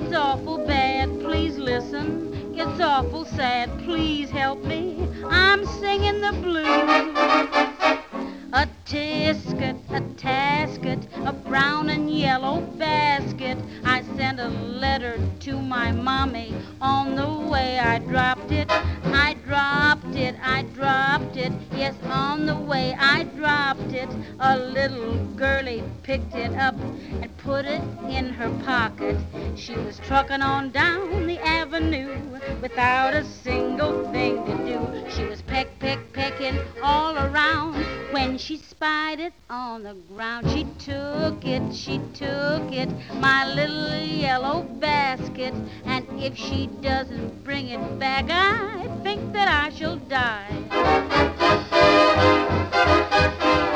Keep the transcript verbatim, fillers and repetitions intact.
It's awful bad, please listen. It's awful sad, please help me. I'm singing the blues. A tisket, a tasket, a brown and yellow basket. I sent a letter to my mommy. On the way I dropped it. I dropped it, I dropped it. Yes, on the way I dropped it. A little girlie picked it up and put it in her pocket. She was trucking on down the avenue without a single thing to do. She was peck, peck, pecking all around. When she spied it on the ground, she took it, she took it, my little yellow basket. And if she doesn't bring it back, I think that I shall die.